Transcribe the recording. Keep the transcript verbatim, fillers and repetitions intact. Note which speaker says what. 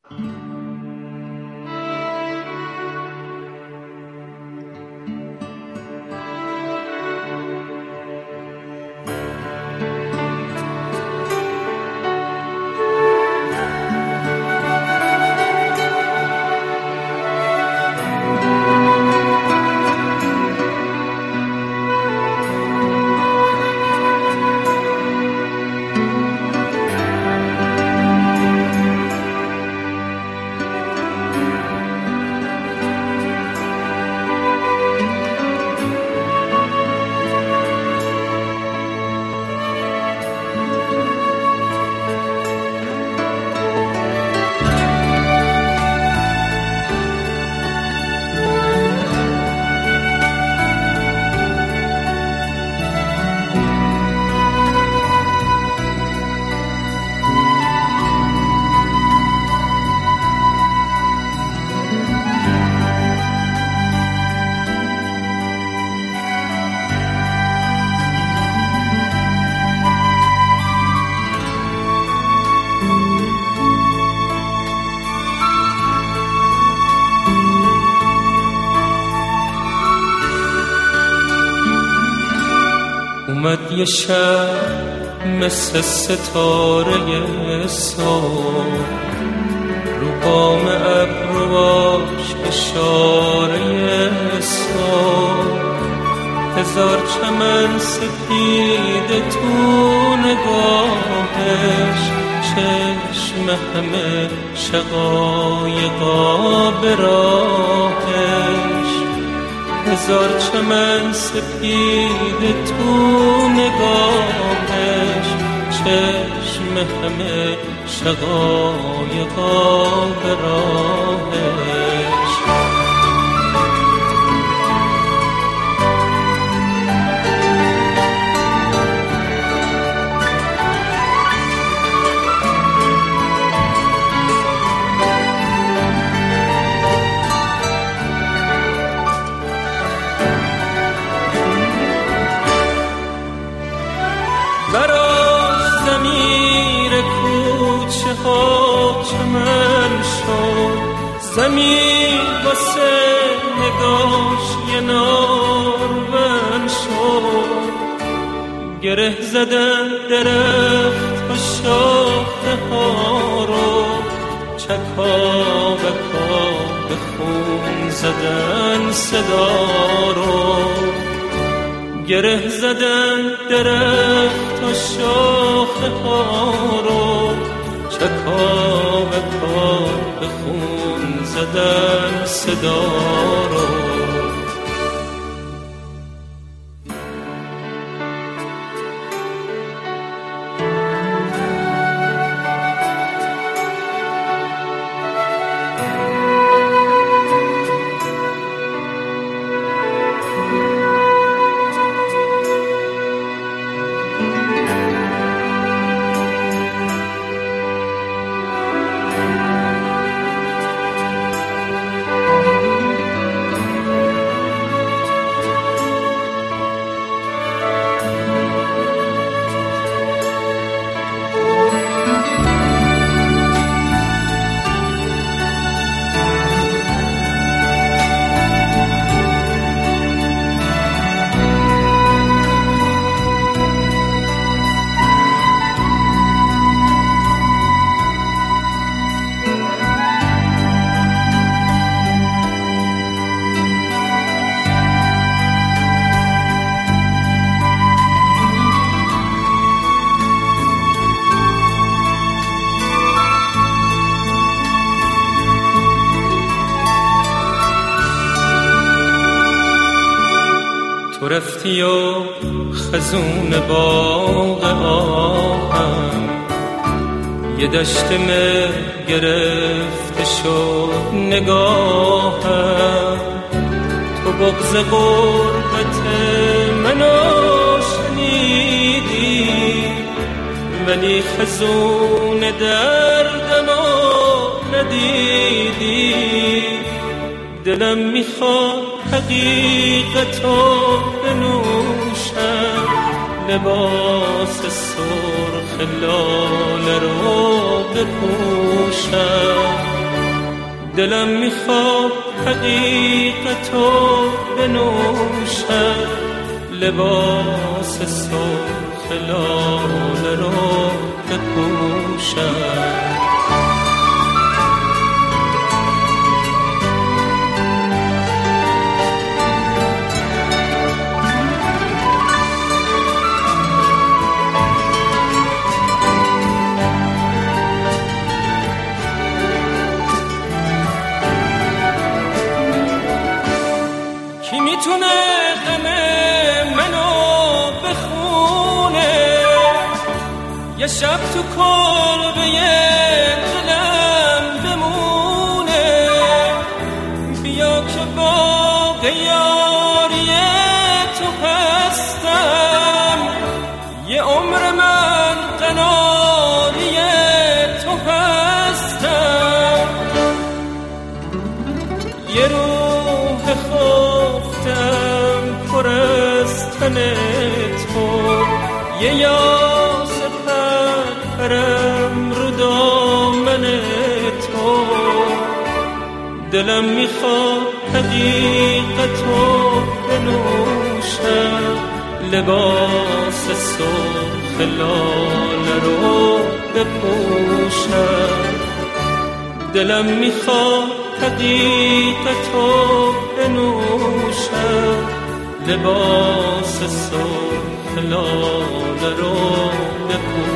Speaker 1: اومد یه شب مثل ستاره صبح، رو بام ابروهاش اشاره صبح، هزار چمن سپید تو نگاهش، چشم همه شقایقا به راهش، هزار چمن سپید تو نگاهش، چشم همه شقایقا به راهش. براش زمیر کوچه ها چمن شد، زمین واسه نگاش یه نارون شد، گره زدن درخت و شاخه ها رو، چکا بکا به خون زدن صدا رو، گره زدن درخت و شاخه ها رو، چکا به پا به خون زدن صدا رو. تو رفتی و خزون باغ آهم، یه دشت مه گرفته شد نگاهم، تو بغض غربت منو شنیدی، ولی خزون دردمو ندیدی، دلم میخواد حقیقتو بنوشم، لباس سرخ لاله رو بپوشم، دلم میخواد حقیقتو بنوشم، لباس سرخ لاله رو بپوشم. کی میتونه غم منو بخونه، یه شب تو کلبه دلم بمونه. بیا که با یاری تو هستم، یه عمر من قناری تو هستم. یه روح خفتم پر از تن تو، یه یاس پرم رو دامن تو. دلم میخواد حقیقتو بنوشم، لباس سرخ لاله رو بپوشم. دلم میخواد حقیقتو بنوشم، لباس سرخ لاله رو بپوشم.